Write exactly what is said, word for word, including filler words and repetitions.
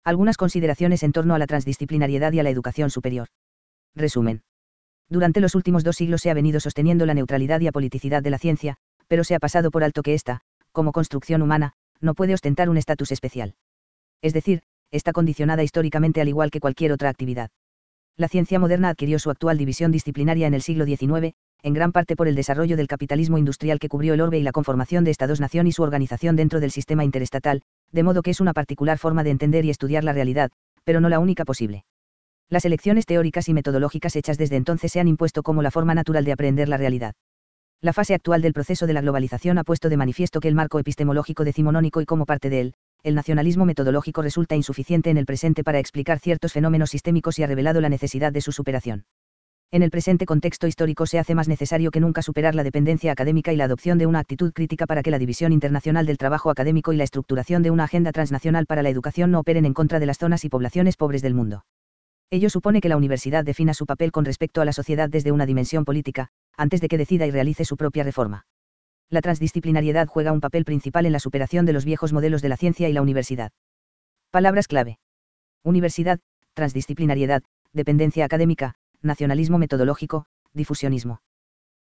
Algunas consideraciones en torno a la transdisciplinariedad y a la educación superior. Resumen. Durante los últimos dos siglos se ha venido sosteniendo la neutralidad y apoliticidad de la ciencia, pero se ha pasado por alto que ésta, como construcción humana, no puede ostentar un estatus especial. Es decir, está condicionada históricamente al igual que cualquier otra actividad. La ciencia moderna adquirió su actual división disciplinaria en el siglo diecinueve, en gran parte por el desarrollo del capitalismo industrial que cubrió el orbe y la conformación de Estados-nación y su organización dentro del sistema interestatal, de modo que es una particular forma de entender y estudiar la realidad, pero no la única posible. Las elecciones teóricas y metodológicas hechas desde entonces se han impuesto como la forma natural de aprender la realidad. La fase actual del proceso de la globalización ha puesto de manifiesto que el marco epistemológico decimonónico y como parte de él, el nacionalismo metodológico resulta insuficiente en el presente para explicar ciertos fenómenos sistémicos y ha revelado la necesidad de su superación. En el presente contexto histórico se hace más necesario que nunca superar la dependencia académica y la adopción de una actitud crítica para que la división internacional del trabajo académico y la estructuración de una agenda transnacional para la educación no operen en contra de las zonas y poblaciones pobres del mundo. Ello supone que la universidad defina su papel con respecto a la sociedad desde una dimensión política, antes de que decida y realice su propia reforma. La transdisciplinariedad juega un papel principal en la superación de los viejos modelos de la ciencia y la universidad. Palabras clave. Universidad, transdisciplinariedad, dependencia académica, nacionalismo metodológico, difusionismo.